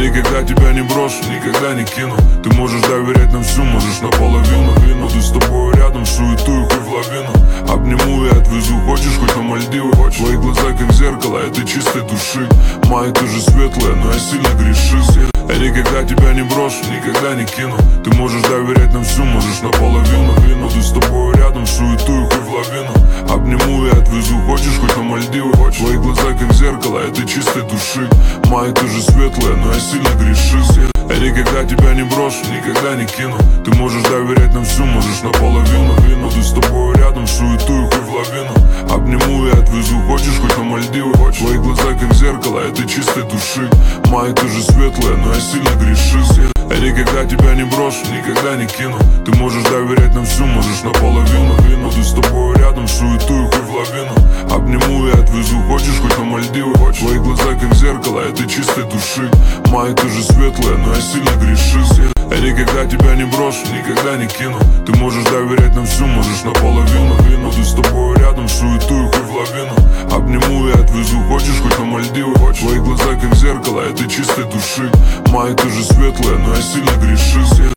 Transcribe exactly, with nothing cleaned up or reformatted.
никогда тебя не брошу, никогда не кину. Ты можешь доверять нам всю, можешь наполовину. Буду с тобой рядом, суету и хоть в лавину. Обниму и отвезу, хочешь хоть на Мальдивы. Твои глаза как зеркало, это чистой души. Мои тоже светлые, но я сильно грешил. Я никогда тебя не брошу, никогда не кину. Ты можешь доверять нам всю, можешь наполовину. Буду с тобой рядом, суету и хоть в лавину. Обниму и отвезу, хочешь хоть на Мальдивы. Твои глаза как зеркало, это чистой души. Мои тоже светлые, но я сильно грешил. Я никогда тебя не брошу, никогда не кину. Ты можешь доверять нам всю, можешь наполовину. Буду с тобой рядом, суету и хоть в лавину. Обниму и отвезу, хочешь хоть на Мальдивы. Твои глаза как зеркало, это чистой души. Мои тоже светлые, но я сильно грешил. Я никогда тебя не брошу, никогда не кину. Ты можешь доверять нам всю, можешь наполовину. Буду с тобой рядом, суету и хоть в лавину. Обниму и отвезу, хочешь хоть на Мальдивы. Твои глаза как зеркало, это чистой души. Мои тоже светлые, но я сильно грешил. Я никогда тебя не брошу, никогда не кину. Ты можешь доверять нам всю, можешь наполовину. Буду с тобой рядом, суету и хоть в лавину. Обниму и отвезу, хочешь хоть на Мальдивы. Твои глаза как зеркало, это чистой души. Мои тоже светлые, но я сильно грешил.